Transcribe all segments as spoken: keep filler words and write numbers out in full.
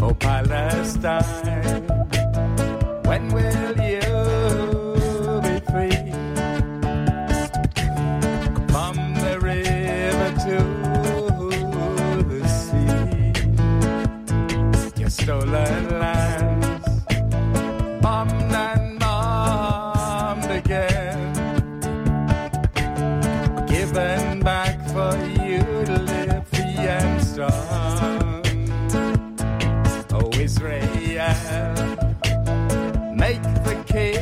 Oh, Palestine, when will you be free? From the river to the sea, your stolen lands, bombed and bombed again, given back for you to live free and strong. Oh, Israel, make the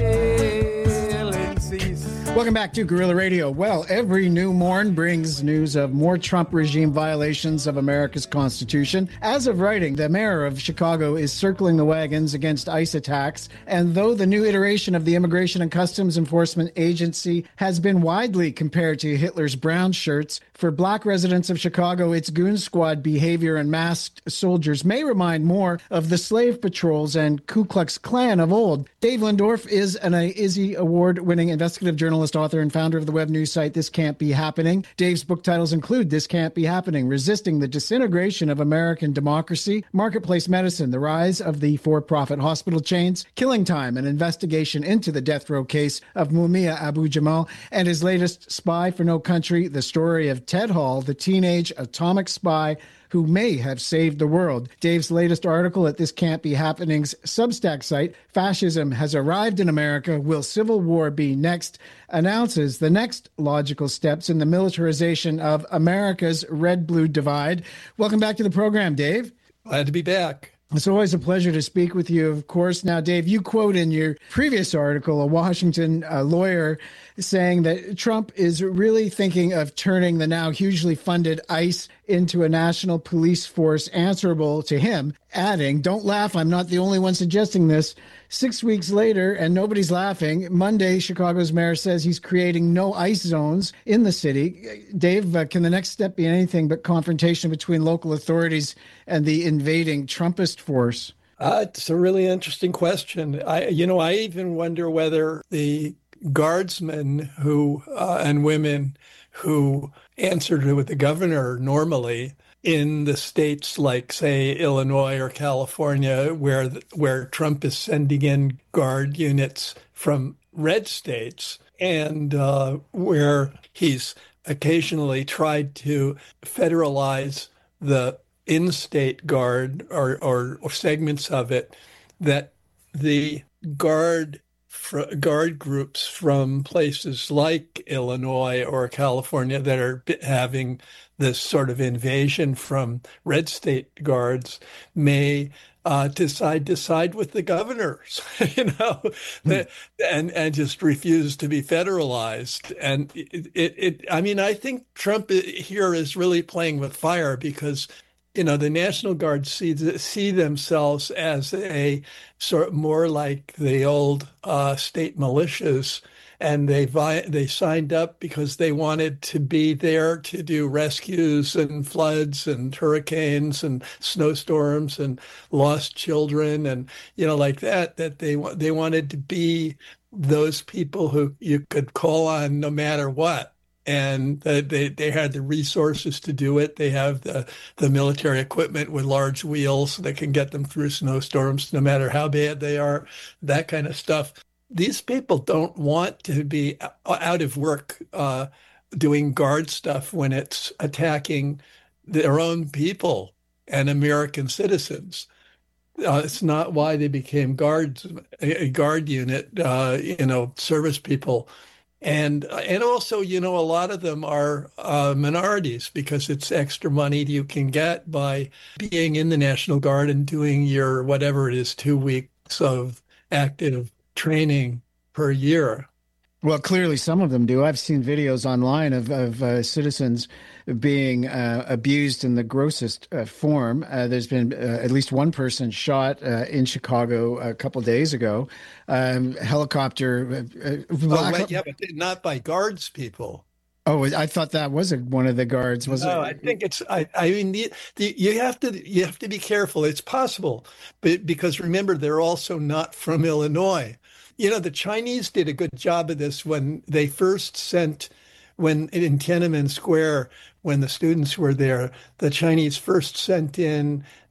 killing cease. Welcome back to Guerrilla Radio. Well, every new morn brings news of more Trump regime violations of America's Constitution. As of writing, the mayor of Chicago is circling the wagons against ICE attacks. And though the new iteration of the Immigration and Customs Enforcement Agency has been widely compared to Hitler's brown shirts, for black residents of Chicago, its goon squad behavior and masked soldiers may remind more of the slave patrols and Ku Klux Klan of old. Dave Lindorf is an Izzy Award-winning investigative journalist, author, and founder of the web news site This Can't Be Happening. Dave's book titles include This Can't Be Happening, Resisting the Disintegration of American Democracy, Marketplace Medicine, The Rise of the For-Profit Hospital Chains, Killing Time, an investigation into the death row case of Mumia Abu-Jamal, and his latest, Spy for No Country, the story of Ted Hall, the teenage atomic spy who may have saved the world. Dave's latest article at This Can't Be Happening's Substack site, Fascism Has Arrived in America, Will Civil War Be Next?, announces the next logical steps in the militarization of America's red-blue divide. Welcome back to the program, Dave. Glad to be back. It's always a pleasure to speak with you, of course. Now, Dave, you quote in your previous article a Washington uh, lawyer saying that Trump is really thinking of turning the now hugely funded ICE into a national police force answerable to him, adding, "Don't laugh, I'm not the only one suggesting this." Six weeks later, and nobody's laughing, Monday, Chicago's mayor says he's creating no ICE zones in the city. Dave, uh, can the next step be anything but confrontation between local authorities and the invading Trumpist force? Uh, it's a really interesting question. I, you know, I even wonder whether the guardsmen who uh, and women who answer to the governor normally in the states like, say, Illinois or California, where where Trump is sending in guard units from red states, and uh, where he's occasionally tried to federalize the in-state guard or, or, or segments of it, that the guard fr- guard groups from places like Illinois or California that are having this sort of invasion from red state guards may uh, decide decide with the governors, you know, hmm. and and just refuse to be federalized. And it, it, it, I mean, I think Trump here is really playing with fire because, you know, the National Guard see see themselves as a sort of more like the old uh, state militias. And they they signed up because they wanted to be there to do rescues and floods and hurricanes and snowstorms and lost children and, you know, like that, that they they wanted to be those people who you could call on no matter what. And they, they had the resources to do it. They have the, the military equipment with large wheels that can get them through snowstorms no matter how bad they are, that kind of stuff. These people don't want to be out of work uh, doing guard stuff when it's attacking their own people and American citizens. Uh, it's not why they became guards, a guard unit, uh, you know, service people. And and also, you know, a lot of them are uh, minorities because it's extra money you can get by being in the National Guard and doing your whatever it is, two weeks of active training per year. Well, clearly some of them do. I've seen videos online of, of uh, citizens being uh, abused in the grossest uh, form. Uh, there's been uh, at least one person shot uh, in Chicago a couple days ago. Um, helicopter. Uh, oh, wait, yeah, but not by guards people. Oh, I thought that was a, one of the guards. Was no, it? I think it's. I, I mean, the, the, you have to you have to be careful. It's possible, but because remember, they're also not from Illinois. You know, the Chinese did a good job of this when they first sent, when in Tiananmen Square, when the students were there, the Chinese first sent in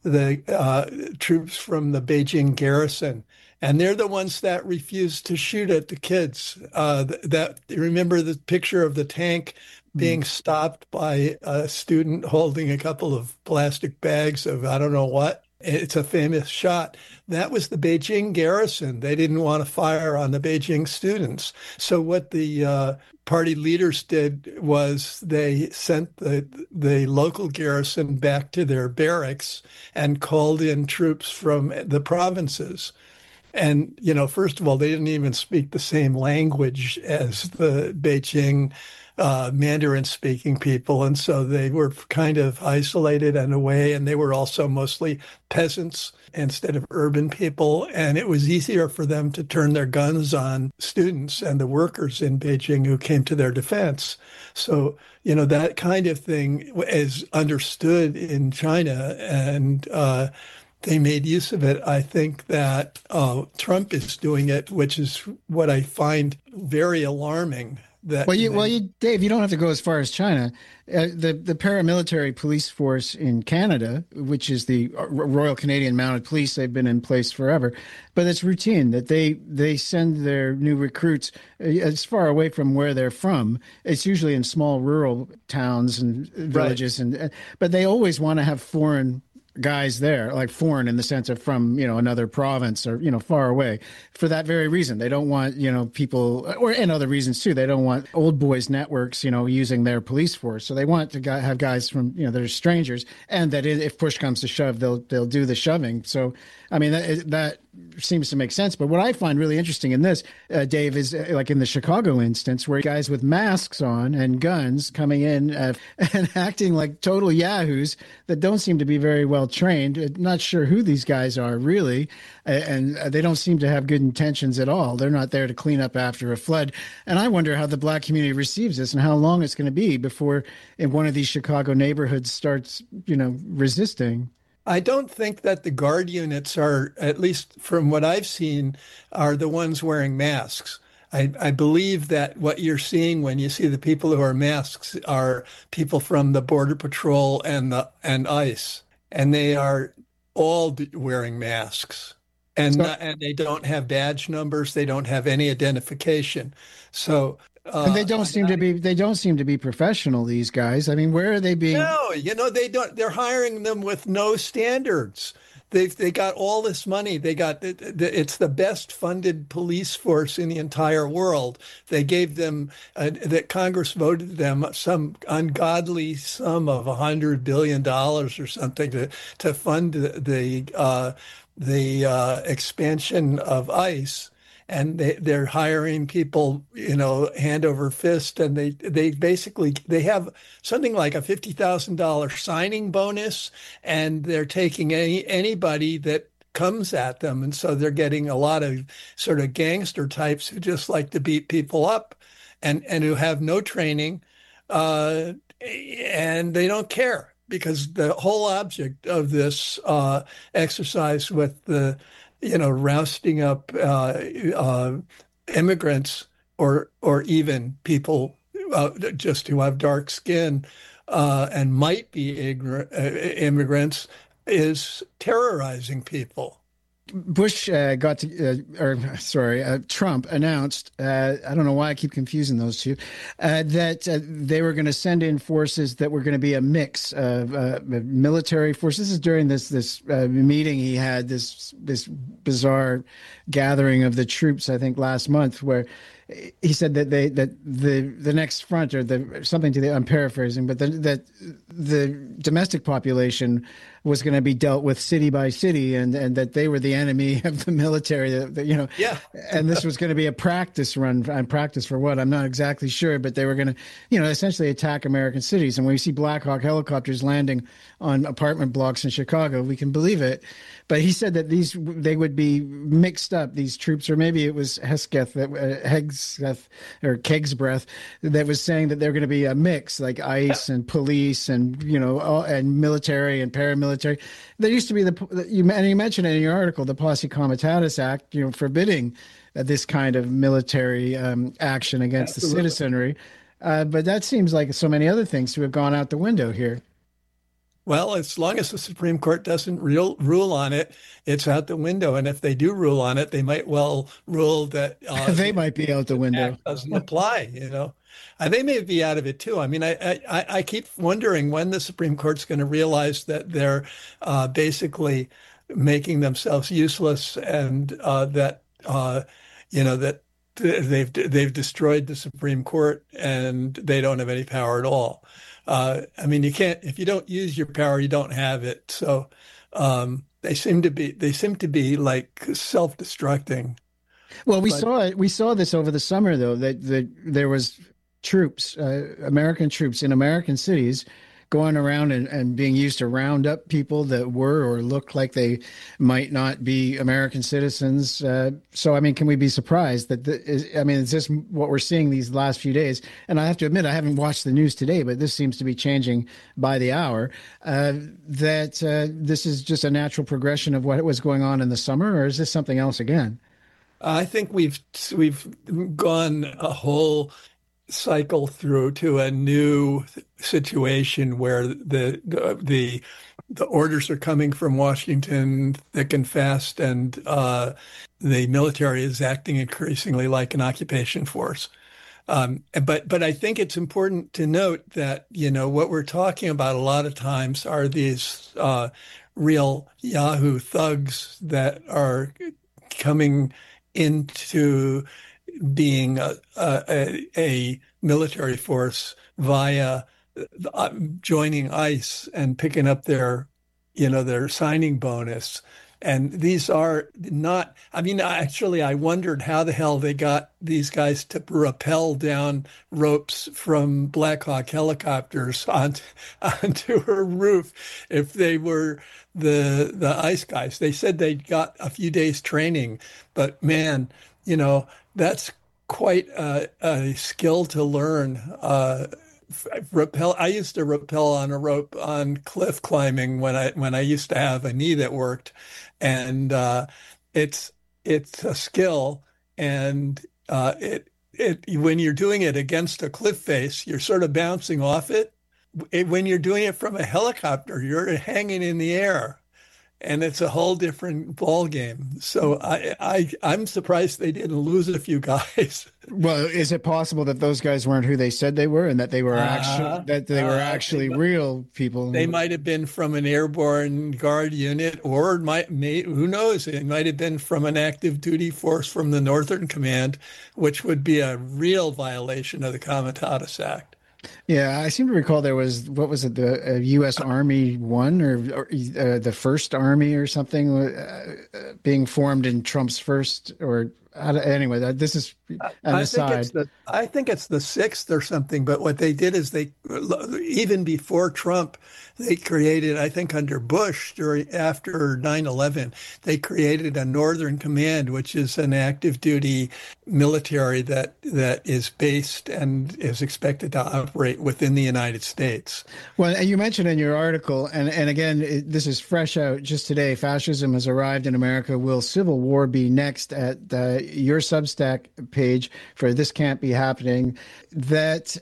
the uh, troops from the Beijing garrison. And they're the ones that refused to shoot at the kids. Uh, that remember the picture of the tank being mm. stopped by a student holding a couple of plastic bags of I don't know what. It's a famous shot. That was the Beijing garrison. They didn't want to fire on the Beijing students. So what the uh, party leaders did was they sent the the local garrison back to their barracks and called in troops from the provinces. And, you know, first of all, they didn't even speak the same language as the Beijing uh, Mandarin-speaking people. And so they were kind of isolated in a way. And they were also mostly peasants instead of urban people. And it was easier for them to turn their guns on students and the workers in Beijing who came to their defense. So, you know, that kind of thing is understood in China. And, uh, they made use of it. I think that uh, Trump is doing it, which is what I find very alarming. That well, you, they, well, you, Dave, you don't have to go as far as China. Uh, the the paramilitary police force in Canada, which is the Royal Canadian Mounted Police, they've been in place forever, but it's routine that they they send their new recruits as far away from where they're from. It's usually in small rural towns and villages, right. and but they always want to have foreign guys there, like foreign in the sense of from, you know, another province or, you know, far away for that very reason. They don't want, you know, people or and other reasons too. They don't want old boys networks, you know, using their police force. So they want to have guys from, you know, they're strangers and that if push comes to shove, they'll, they'll do the shoving. So, I mean, that, that seems to make sense. But what I find really interesting in this, uh, Dave, is uh, like in the Chicago instance where guys with masks on and guns coming in uh, and acting like total yahoos that don't seem to be very well trained. Not sure who these guys are really. Uh, and they don't seem to have good intentions at all. They're not there to clean up after a flood. And I wonder how the black community receives this and how long it's going to be before in one of these Chicago neighborhoods starts, you know, resisting. I don't think that the guard units are, at least from what I've seen, are the ones wearing masks. I, I believe that what you're seeing when you see the people who are masks are people from the Border Patrol and the and ICE, and they are all wearing masks, and so, and they don't have badge numbers. They don't have any identification. So. Uh, and they don't seem I, to be. They don't seem to be professional. These guys. I mean, where are they being? No, you know, they don't. They're hiring them with no standards. They've they got all this money. They got it's the best funded police force in the entire world. They gave them uh, that Congress voted them some ungodly sum of a hundred billion dollars or something to to fund the the uh, the uh, expansion of ICE. And they, they're hiring people, you know, hand over fist. And they they basically they have something like a fifty thousand dollars signing bonus. And they're taking any anybody that comes at them. And so they're getting a lot of sort of gangster types who just like to beat people up and, and who have no training. Uh, and they don't care because the whole object of this uh, exercise with the you know, rousting up uh, uh, immigrants or or even people uh, just who have dark skin uh, and might be ignorant, uh, immigrants is terrorizing people. Bush uh, got to, uh, or sorry, uh, Trump announced, uh, I don't know why I keep confusing those two, uh, that uh, they were going to send in forces that were going to be a mix of uh, military forces. This is during this this uh, meeting he had, this this bizarre gathering of the troops, I think, last month, where he said that they that the the next front or the something to the I'm paraphrasing, but the, that the domestic population was going to be dealt with city by city, and and that they were the enemy of the military. That, that, you know, yeah. And this was going to be a practice run. And practice for what? I'm not exactly sure, but they were going to, you know, essentially attack American cities. And when we see Black Hawk helicopters landing on apartment blocks in Chicago, we can believe it. But he said that these they would be mixed up, these troops, or maybe it was Hesketh, that uh, Hegseth or Kegsbreath that was saying that they're going to be a mix, like ICE and police and you know all, and military and paramilitary. There used to be the you and you mentioned it in your article, the Posse Comitatus Act, you know, forbidding uh, this kind of military um, action against Absolutely. the citizenry. Uh, but that seems like so many other things to have gone out the window here. Well, as long as the Supreme Court doesn't real, rule on it, it's out the window. And if they do rule on it, they might well rule that uh, They might be out the window. act doesn't apply. You know, and they may be out of it too. I mean, I I, I keep wondering when the Supreme Court's going to realize that they're uh, basically making themselves useless, and uh, that uh, you know that they've they've destroyed the Supreme Court and they don't have any power at all. Uh, I mean, you can't, if you don't use your power, you don't have it. So um, they seem to be, they seem to be like self-destructing. Well, we But- saw it. We saw this over the summer, though, that, that there was troops, uh, American troops in American cities going around and, and being used to round up people that were or looked like they might not be American citizens. Uh, so, I mean, can we be surprised that, the, is, I mean, is this what we're seeing these last few days? And I have to admit, I haven't watched the news today, but this seems to be changing by the hour, uh, that uh, this is just a natural progression of what was going on in the summer, or is this something else again? I think we've, we've gone a whole cycle through to a new situation where the the the orders are coming from Washington thick and fast, and uh, the military is acting increasingly like an occupation force. Um, but but I think it's important to note that, you know, what we're talking about a lot of times are these uh, real Yahoo thugs that are coming into being a, a, a military force via uh, joining ICE and picking up their, you know, their signing bonus. And these are not, I mean, actually, I wondered how the hell they got these guys to rappel down ropes from Black Hawk helicopters onto, onto her roof if they were the the ICE guys. They said they got a few days training, but man, you know, that's quite a, a skill to learn. Uh, rappel. I used to rappel on a rope on cliff climbing when I when I used to have a knee that worked, and uh, it's it's a skill, and uh, it it when you're doing it against a cliff face, you're sort of bouncing off it. It when you're doing it from a helicopter, you're hanging in the air. And it's a whole different ball game. So I, I, I'm surprised they didn't lose a few guys. Well, is it possible that those guys weren't who they said they were, and that they were Uh, actually that they were uh, actually they- real people? They might have been from an airborne guard unit, or might, may, who knows? It might have been from an active duty force from the Northern Command, which would be a real violation of the Comitatus Act. Yeah, I seem to recall there was, what was it, the uh, U S Army One, or, or uh, the First Army or something, uh, uh, being formed in Trump's first, or I don't- anyway, that, this is an I aside. think it's the I think it's the sixth or something. But what they did is they, even before Trump, they created, I think under Bush, during after nine eleven, they created a Northern Command, which is an active duty military that that is based and is expected to operate within the United States. Well, and you mentioned in your article, and, and again, it, this is fresh out just today, fascism has arrived in America. Will civil war be next? At uh, your Substack page for This Can't Be Happening, that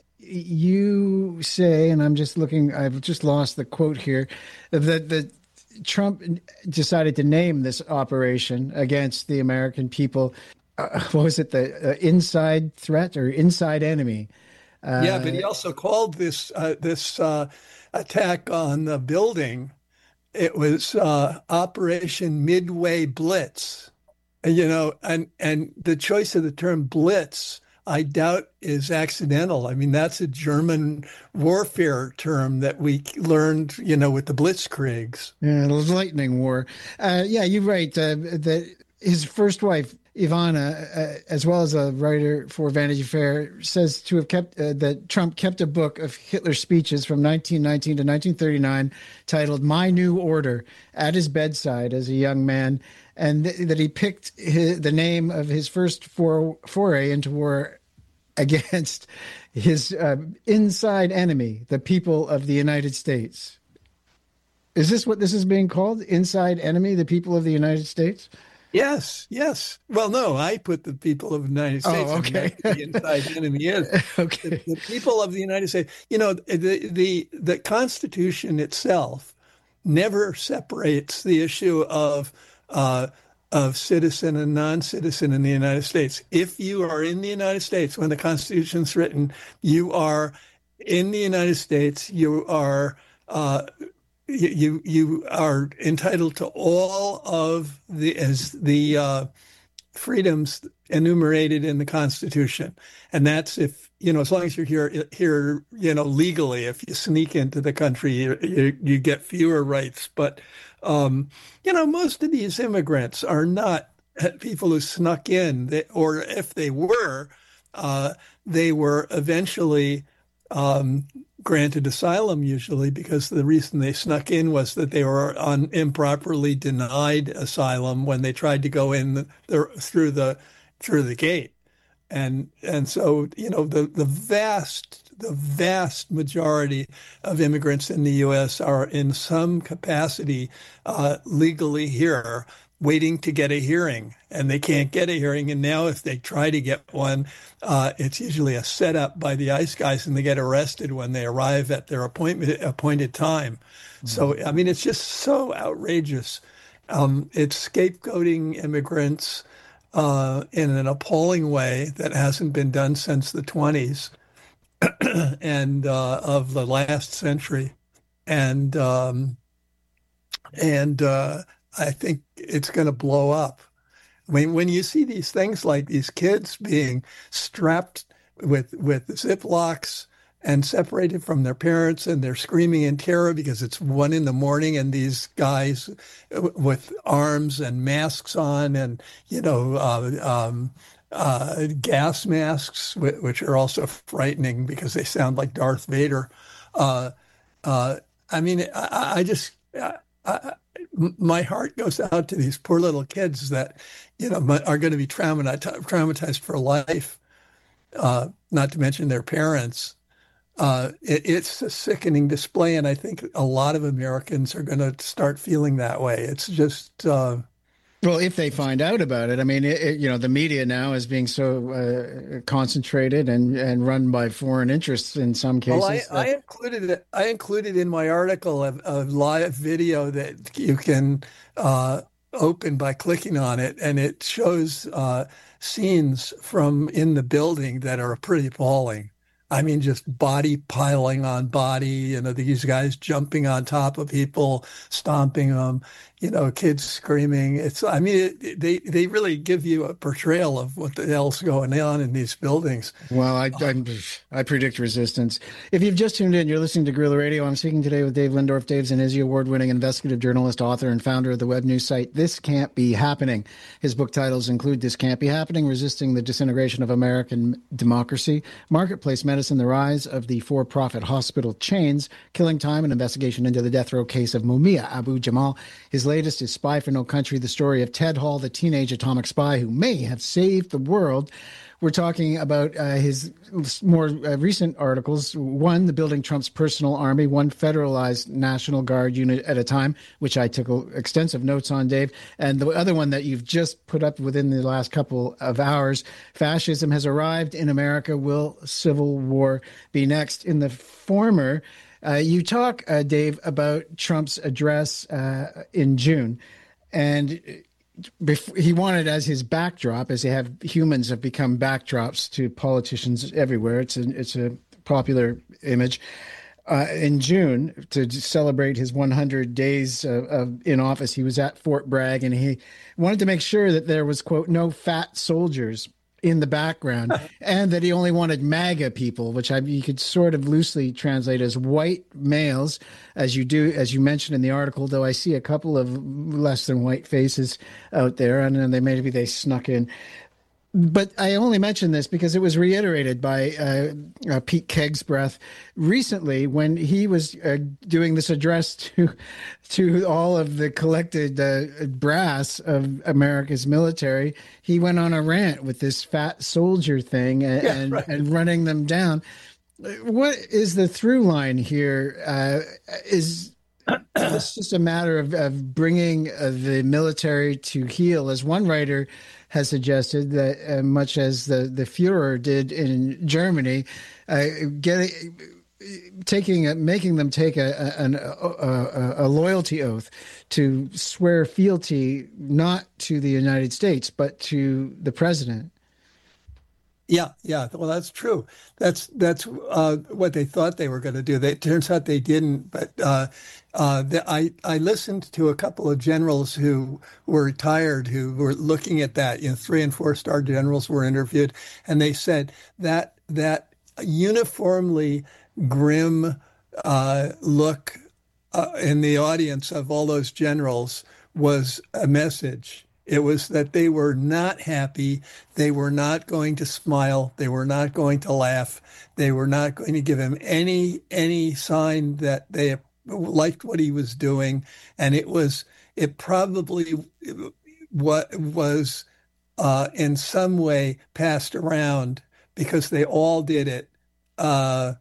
you say, and I'm just looking, I've just lost the quote here, that, that Trump decided to name this operation against the American people. Uh, what was it? The uh, inside threat or inside enemy? Uh, Yeah, but he also called this uh, this uh, attack on the building, it was uh, Operation Midway Blitz. You know, and and the choice of the term blitz, I doubt, is accidental. I mean, that's a German warfare term that we learned, you know, with the Blitzkriegs. Yeah, the lightning war. Uh, yeah, you're right. Uh, that his first wife, Ivana, uh, as well as a writer for Vanity Fair, says to have kept uh, that Trump kept a book of Hitler's speeches from nineteen nineteen to nineteen thirty-nine titled "My New Order" at his bedside as a young man, and th- that he picked his, the name of his first for, foray into war against his uh, inside enemy, the people of the United States. Is this what this is being called? Inside enemy, the people of the United States? Yes, yes. Well, no, I put the people of the United States. Oh, okay. I mean, that's what the inside enemy is. Okay. The, the people of the United States. You know, the the the Constitution itself never separates the issue of uh, of citizen and non-citizen in the United States. If you are in the United States when the Constitution's written, you are in the United States. You are uh, you you are entitled to all of the as the uh, freedoms enumerated in the Constitution, and that's if you know as long as you're here here you know legally. If you sneak into the country, you you, you get fewer rights. But um, you know most of these immigrants are not people who snuck in, they, or if they were, uh, they were eventually um, granted asylum, usually because the reason they snuck in was that they were on improperly denied asylum when they tried to go in the, the, through the through the gate, and and so you know the the vast the vast majority of immigrants in the U S are in some capacity uh, legally here, waiting to get a hearing, and they can't get a hearing. And now if they try to get one, uh, it's usually a setup by the ICE guys, and they get arrested when they arrive at their appointment appointed time. Mm-hmm. So, I mean, it's just so outrageous. Um, it's scapegoating immigrants uh, in an appalling way that hasn't been done since the twenties and uh, of the last century. And, um, and, uh, I think it's going to blow up. I mean, when you see these things like these kids being strapped with with Ziplocs and separated from their parents, and they're screaming in terror because it's one in the morning, and these guys with arms and masks on, and you know, uh, um, uh, gas masks, which are also frightening because they sound like Darth Vader. Uh, uh, I mean, I, I just. I, I, my heart goes out to these poor little kids that, you know, are going to be traumatized, traumatized for life, uh, not to mention their parents. Uh, it, it's a sickening display, and I think a lot of Americans are going to start feeling that way. It's just... Uh, well, if they find out about it, I mean, it, it, you know, the media now is being so uh, concentrated and, and run by foreign interests in some cases. Well, I, that... I included it. I included in my article a, a live video that you can uh, open by clicking on it, and it shows uh, scenes from in the building that are pretty appalling. I mean, just body piling on body, you know, these guys jumping on top of people, stomping them, you know, kids screaming. It's, I mean, it, they, they really give you a portrayal of what the hell's going on in these buildings. Well, I, I, I predict resistance. If you've just tuned in, you're listening to Guerrilla Radio. I'm speaking today with Dave Lindorf. Dave's an Izzy Award-winning investigative journalist, author, and founder of the web news site This Can't Be Happening. His book titles include This Can't Be Happening, Resisting the Disintegration of American Democracy, Marketplace Medicine, The Rise of the For-Profit Hospital Chains, Killing Time, an investigation into the death row case of Mumia Abu-Jamal. His latest is Spy for No Country, the story of Ted Hall, the teenage atomic spy who may have saved the world. We're talking about uh, his more uh, recent articles. One, the Building Trump's Personal Army, one federalized National Guard unit at a time, which I took extensive notes on, Dave. And the other one that you've just put up within the last couple of hours, Fascism Has Arrived in America, Will Civil War Be Next? In the former, uh, you talk, uh, Dave, about Trump's address uh, in June. And Before, he wanted as his backdrop, as they have humans have become backdrops to politicians everywhere. It's a, it's a popular image. Uh, in June, to celebrate his one hundred days of, of in office, he was at Fort Bragg, and he wanted to make sure that there was, quote, no fat soldiers in the background, and that he only wanted MAGA people, which I, you could sort of loosely translate as white males, as you do, as you mentioned in the article, though I see a couple of less than white faces out there, and then they maybe they snuck in. But I only mention this because it was reiterated by uh, uh, Pete Kegsbreath recently when he was uh, doing this address to to all of the collected uh, brass of America's military. He went on a rant with this fat soldier thing and, yeah, right. and, and running them down. What is the through line here? Uh, is it's just a matter of, of bringing uh, the military to heel, as one writer has suggested, that uh, much as the, the Fuhrer did in Germany, uh, getting taking a, making them take a a, a a loyalty oath to swear fealty not to the United States but to the president. Yeah, yeah. Well, that's true. That's that's uh, what they thought they were going to do. They, it turns out they didn't. But uh, uh, the, I I listened to a couple of generals who were retired who were looking at that. You know, three and four star generals were interviewed, and they said that that uniformly grim uh, look uh, in the audience of all those generals was a message. It was that they were not happy. They were not going to smile. They were not going to laugh. They were not going to give him any any sign that they liked what he was doing. And it was it probably what was uh, in some way passed around because they all did it. Uh,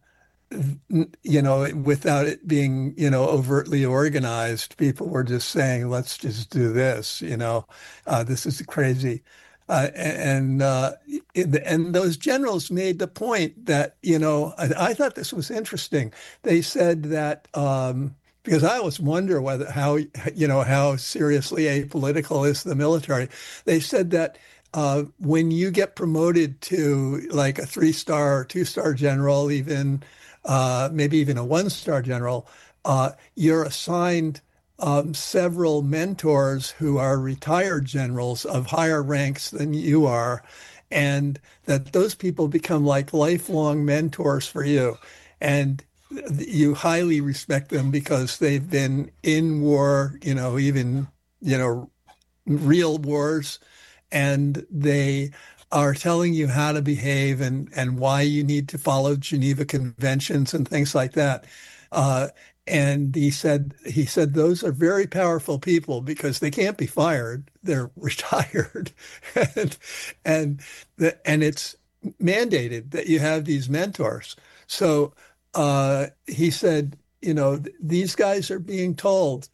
you know, without it being, you know, overtly organized. People were just saying, let's just do this, you know, uh, this is crazy. Uh, and uh, and those generals made the point that, you know, I, I thought this was interesting. They said that, um, because I always wonder whether how, you know, how seriously apolitical is the military. They said that uh, when you get promoted to like a three-star or two-star general, even Uh, maybe even a one-star general, uh, you're assigned um, several mentors who are retired generals of higher ranks than you are, and that those people become like lifelong mentors for you. And you highly respect them because they've been in war, you know, even, you know, real wars, and they are telling you how to behave and, and why you need to follow Geneva Conventions and things like that. Uh, and he said he said those are very powerful people because they can't be fired; they're retired, and and the, and it's mandated that you have these mentors. So uh, he said, you know, th- these guys are being told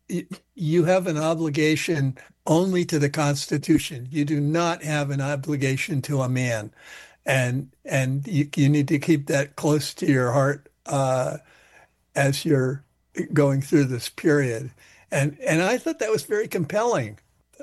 you have an obligation only to the Constitution. You do not have an obligation to a man. And and you, you need to keep that close to your heart uh, as you're going through this period. And and I thought that was very compelling.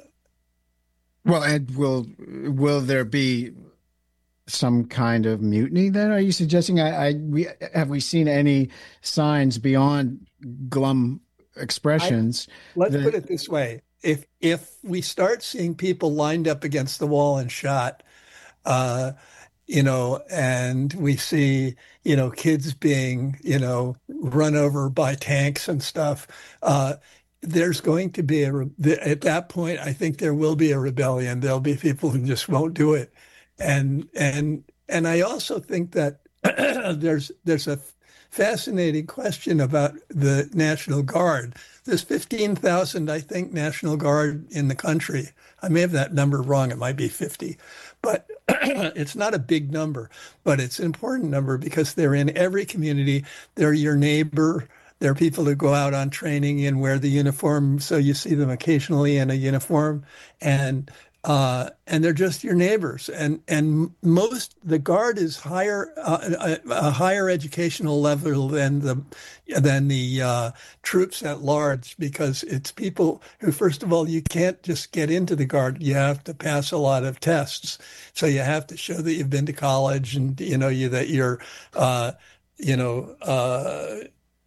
Well, and will will there be some kind of mutiny then? Are you suggesting? I, I we have we seen any signs beyond glum expressions? I, let's that, put it this way: if if we start seeing people lined up against the wall and shot, uh, you know, and we see, you know, kids being, you know, run over by tanks and stuff, uh, there's going to be a, at that point, I think there will be a rebellion. There'll be people who just won't do it. And, and, and I also think that there's, there's a fascinating question about the National Guard. There's fifteen thousand, I think, National Guard in the country. I may have that number wrong. It might be fifty, but it's not a big number, but it's an important number because they're in every community. They're your neighbor. They're people who go out on training and wear the uniform. So you see them occasionally in a uniform, and uh, and they're just your neighbors. And and most the Guard is higher uh, a, a higher educational level than the than the uh, troops at large, because it's people who, first of all, you can't just get into the Guard. You have to pass a lot of tests. So you have to show that you've been to college, and you know you that you're uh, you know uh,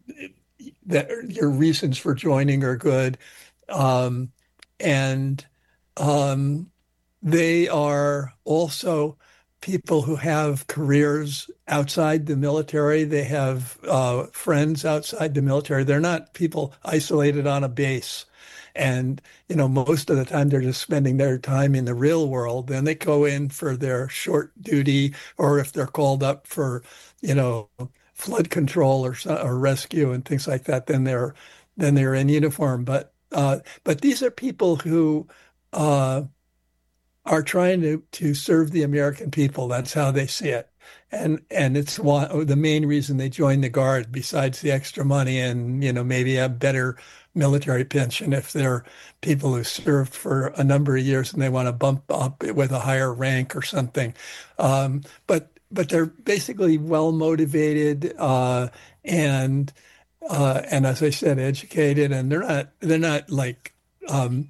that your reasons for joining are good, um, and Um, they are also people who have careers outside the military. They have uh, friends outside the military. They're not people isolated on a base. And, you know, most of the time they're just spending their time in the real world. Then they go in for their short duty, or if they're called up for, you know, flood control or, or rescue and things like that, then they're then they're in uniform. But uh, but these are people who Uh, are trying to, to serve the American people. That's how they see it. And and it's one, the main reason they join the Guard, besides the extra money and, you know, maybe a better military pension if they're people who served for a number of years and they want to bump up with a higher rank or something. Um, but but they're basically well motivated uh, and uh, and as I said, educated, and they're not they're not like um,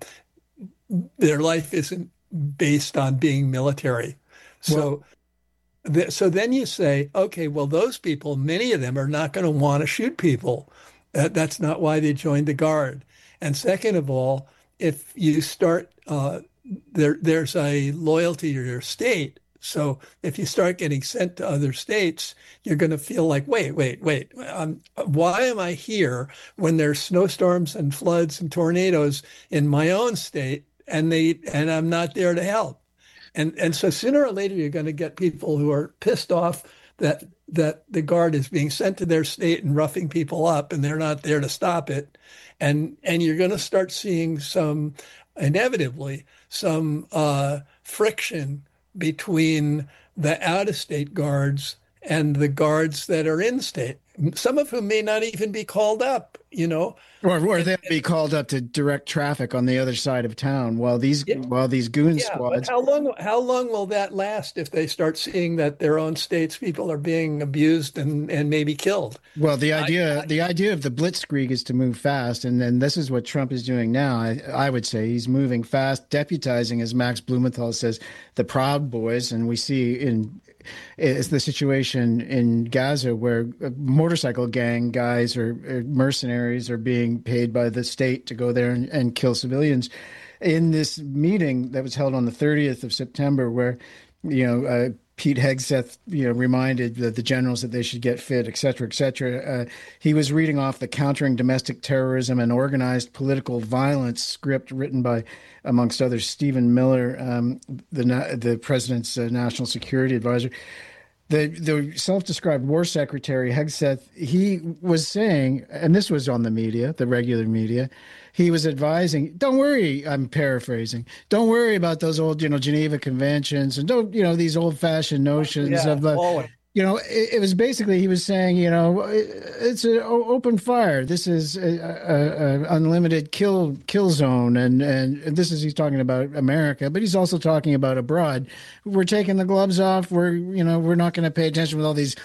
their life isn't based on being military. So. Well, So then you say, okay, well, those people, many of them are not going to want to shoot people. That, that's not why they joined the Guard. And second of all, if you start, uh, there, there's a loyalty to your state. So if you start getting sent to other states, you're going to feel like, wait, wait, wait, um, why am I here when there's snowstorms and floods and tornadoes in my own state, and they and I'm not there to help? And and so sooner or later, you're going to get people who are pissed off that that the Guard is being sent to their state and roughing people up, and they're not there to stop it. And and you're going to start seeing some, inevitably, some uh, friction between the out-of-state guards and the guards that are in state, some of whom may not even be called up, you know. Or, or they'll be called up to direct traffic on the other side of town while these yeah. while these goon yeah, squads. But how long how long will that last if they start seeing that their own states people are being abused and, and maybe killed? Well, the idea I, I, the idea of the blitzkrieg is to move fast, and then this is what Trump is doing now. I, I would say he's moving fast, deputizing, as Max Blumenthal says, the Proud Boys, and we see in is the situation in Gaza where motorcycle gang guys or, or mercenaries are being paid by the state to go there and, and kill civilians. In this meeting that was held on the thirtieth of September, where, you know, uh, Pete Hegseth, you know, reminded the, the generals that they should get fit, et cetera, et cetera. Uh, he was reading off the Countering Domestic Terrorism and Organized Political Violence script written by, amongst others, Stephen Miller, um, the the president's uh, national security advisor. The the self-described war secretary, Hegseth, he was saying, and this was on the media, the regular media, he was advising, don't worry, I'm paraphrasing, don't worry about those old, you know, Geneva Conventions, and don't, you know, these old-fashioned notions yeah, of, uh, you know, it, it was basically, he was saying, you know, it's an open fire. This is a, a, a unlimited kill kill zone, and, and this is, he's talking about America, but he's also talking about abroad. We're taking the gloves off. We're, you know, we're not going to pay attention with all these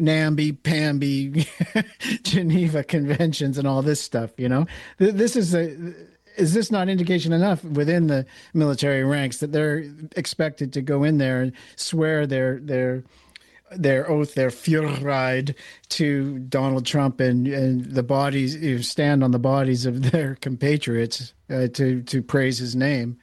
namby-pamby Geneva Conventions and all this stuff, you know. This is a... Is this not indication enough within the military ranks that they're expected to go in there and swear their their their oath, their Führereit to Donald Trump, and, and the bodies, you know, stand on the bodies of their compatriots uh, to to praise his name?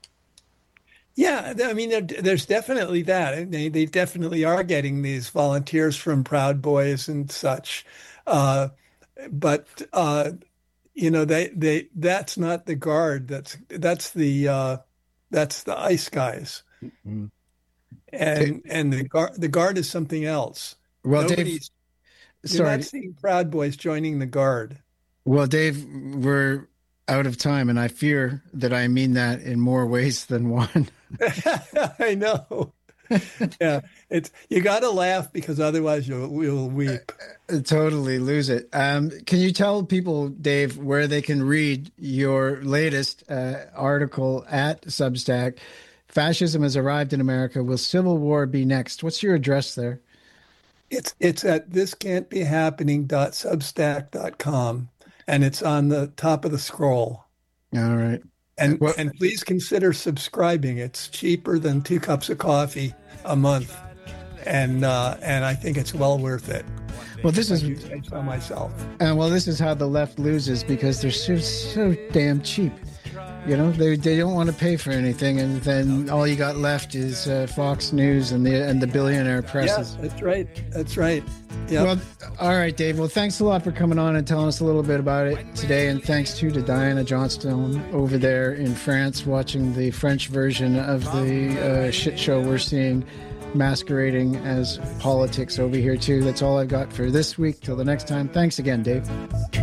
Yeah, I mean, there, there's definitely that. They they definitely are getting these volunteers from Proud Boys and such, uh, but uh, you know, they they that's not the Guard. That's that's the uh, that's the ICE guys, mm-hmm. and and the Guard the Guard is something else. Well, Nobody's, Dave, you're sorry. not seeing Proud Boys joining the Guard. Well, Dave, we're out of time, and I fear that I mean that in more ways than one. I know. Yeah, it's you got to laugh because otherwise you'll you'll weep. Uh, totally lose it. Um, can you tell people, Dave, where they can read your latest uh, article at Substack? Fascism has arrived in America. Will civil war be next? What's your address there? It's it's at this can't be happening dot substack dot com, and it's on the top of the scroll. All right. And well, and please consider subscribing. It's cheaper than two cups of coffee a month, and uh, and I think it's well worth it. Well, this is I saw myself. And uh, well, this is how the left loses, because they're so so damn cheap. You know, they they don't want to pay for anything, and then all you got left is uh, Fox News and the and the billionaire presses. Yeah, that's right. That's right. Yeah. Well, all right, Dave. Well, thanks a lot for coming on and telling us a little bit about it today, and thanks too to Diana Johnstone over there in France, watching the French version of the uh, shit show we're seeing masquerading as politics over here too. That's all I've got for this week. Till the next time. Thanks again, Dave.